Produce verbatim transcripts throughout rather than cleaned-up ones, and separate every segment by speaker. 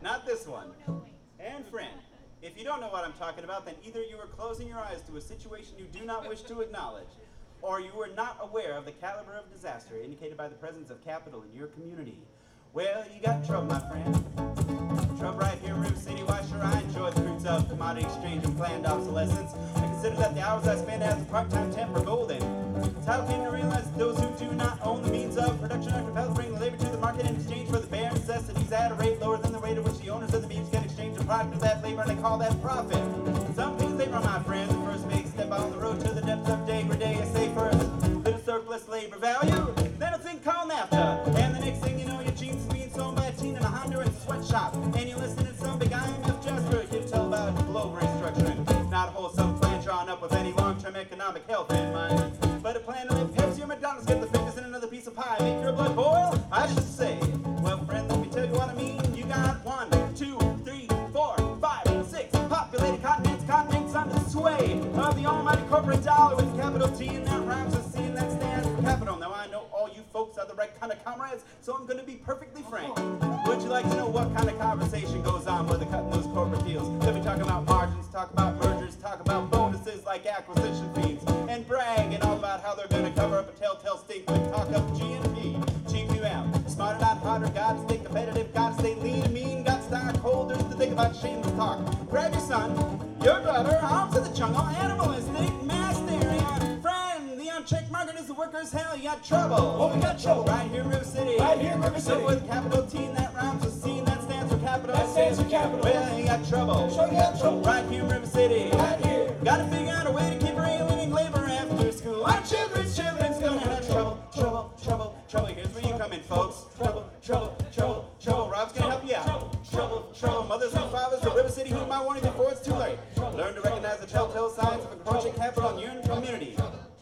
Speaker 1: Not this one. And friend, if you don't know what I'm talking about, then either you are closing your eyes to a situation you do not wish to acknowledge, or you are not aware of the caliber of disaster indicated by the presence of capital in your community. Well, you got trouble, my friend. Trouble right here in River City. Why, sure, I enjoy the fruits of commodity exchange and planned obsolescence. I consider that the hours I spend as a part-time temp are golden. It's how I came to realize that those who do not own the means of production are compelled to bring the labor to the market in exchange for the bare necessities at a rate lower than the rate at which the owners of the means can exchange the product of that labor, and they call that profit. Some things labor, my friend, the first big step on the road to the depths of degradation. I say first, little surplus labor value, then a thing called NAFTA, and the next thing you know, your jeans is being sewn by a teen in a Honduran sweatshop, and you're listening to some big I M F gesture here to tell about global restructuring. Not a wholesome plan drawn up with any long-term economic health in mind, but a plan to let Pepsi or McDonald's get the fingers in another piece of pie. Make your blood boil? I should say. Well, friend, let me tell you what I mean. You got one, two, three, four, five, six populated continents, continents under the sway of the almighty corporate dollar with capital T, and that rhymes with C, and that stands for capital. Now, I know all you folks are the right kind of comrades, so I'm going to be perfectly frank. Would you like to know what kind of conversation goes on where they're cutting those corporate deals? They'll be talking about margins, talk about mergers, talk about bonuses like acquisition fees, and brag and all about how they're going to cover up a telltale stink with talk up G N P, G Q M. Smarter, not harder, gotta stay competitive, gotta stay lean and mean, got stockholders to think about shameless talk. Grab your son, your daughter, arms to the jungle, animalistic, mass theory. Friend, the unchecked market is the workers' hell, you got trouble.
Speaker 2: Oh, we got trouble.
Speaker 1: Right here in River City.
Speaker 2: Right here in River City.
Speaker 1: So with capital T, and that rhymes with C, and that stands for capital.
Speaker 2: That stands for capital.
Speaker 1: Well, you got trouble.
Speaker 2: Sure you got trouble.
Speaker 1: Right here in River City.
Speaker 2: Right here.
Speaker 1: Gotta figure out a way to keep alienating labor after school. Our children's children's gonna have trouble, trouble, trouble, trouble. Here's where you come in, folks. Trouble, trouble, trouble, trouble. Rob's gonna help you out. Trouble, trouble. Mothers and fathers of River City, who might warn you before it's too late. Learn to recognize the telltale signs of encroaching capital in your community.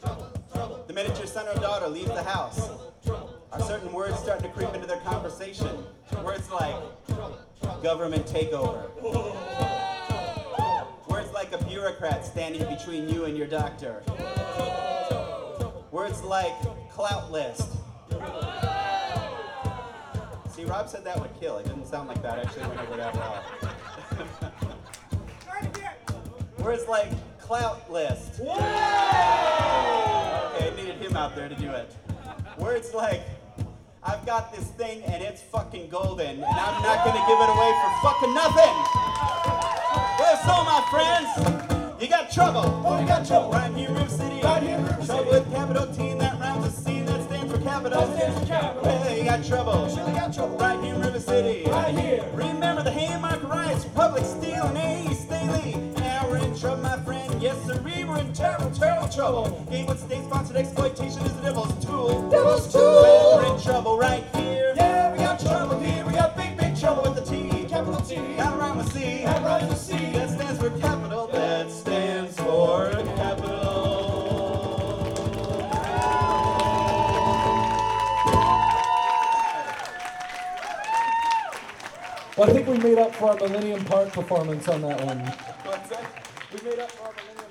Speaker 1: The minute your son or daughter leaves the house, are certain words starting to creep into their conversation? Words like government takeover. Words like a bureaucrat standing between you and your doctor. Words like clout list. See, Rob said that would kill. It didn't sound like that actually went over that well. Words like clout list. Okay, I needed him out there to do it. Words like, I've got this thing and it's fucking golden, and I'm not gonna give it away for fucking nothing. Well, so my friends, you got trouble.
Speaker 2: Oh, we got trouble.
Speaker 1: Right here in River City.
Speaker 2: Right here in River City.
Speaker 1: Trouble with capital T, and that rhymes with C, and that stands for capital.
Speaker 2: That stands for capital.
Speaker 1: Well, you got trouble.
Speaker 2: Sure you got trouble.
Speaker 1: Right here in River City.
Speaker 2: Right here.
Speaker 1: Remember the Haymarket riots, Public Steel, and A. Staley. Now we're in trouble, my friend. Yes, sir, we're in terrible, terrible trouble. Gainwood state-sponsored exploitation is the devil's tool.
Speaker 2: Devil's tool.
Speaker 1: Well, we're in trouble right here.
Speaker 2: Yeah, we got trouble here. We got big, big trouble with the T. Capital T.
Speaker 1: Gotta rhyme with C.
Speaker 2: That rhymes with C.
Speaker 1: That stands for capital. That stands for capital.
Speaker 2: Well, I think we made up for our Millennium Park performance on that one.
Speaker 1: What's that? We made up for our millennium